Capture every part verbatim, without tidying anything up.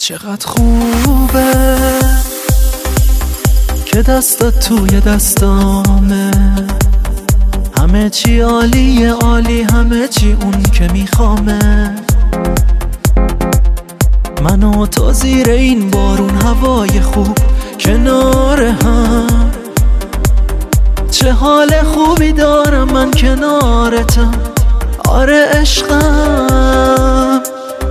چقدر خوبه که دستات توی دستامه، همه چی عالیه عالی، همه چی اون که میخوامه. من و تو زیر این بارون، هوای خوب کنار هم، چه حال خوبی دارم من کنارتم. آره عشقم،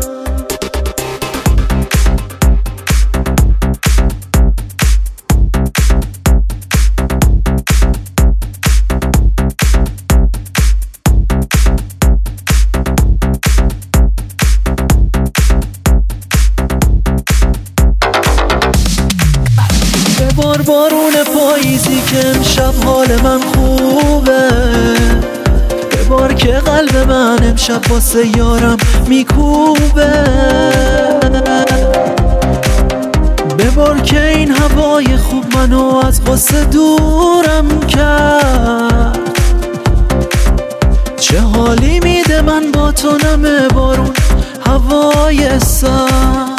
ببار بارون پاییزی که امشب حال من خوبه، ببار که قلب من امشب واسه یارم میکوبه، ببار که این هوای خوب منو از غصه دورم کرد. چه حالی میده من با تو نم بارون، هوای سرد.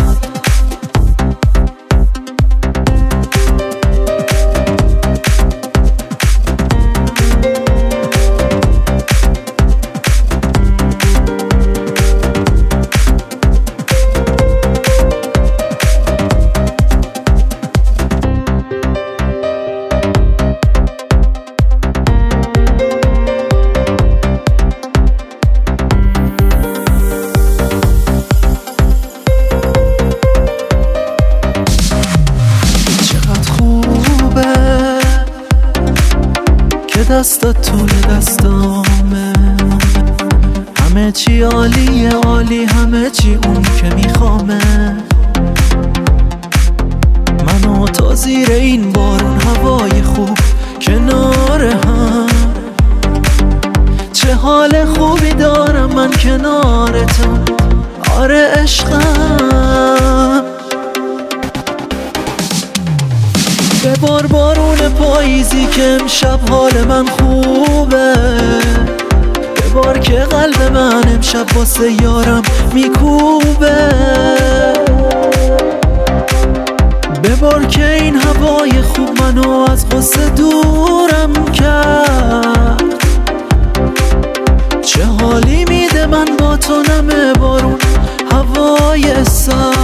دستات توی دستامه، همه چی عالیه عالی، همه چی اون که میخوامه. من و تو زیر این بارون، هوای خوب کنار هم، چه حال خوبی دارم من کنارتم. آره عشقم، ببار بارون پاییزی که امشب حال من خوبه، ببار که قلب من امشب واسه یارم میکوبه، ببار که این هوای خوب منو از غصه دورم کرد. چه حالی میده من با تو نم بارون، هوای سرد.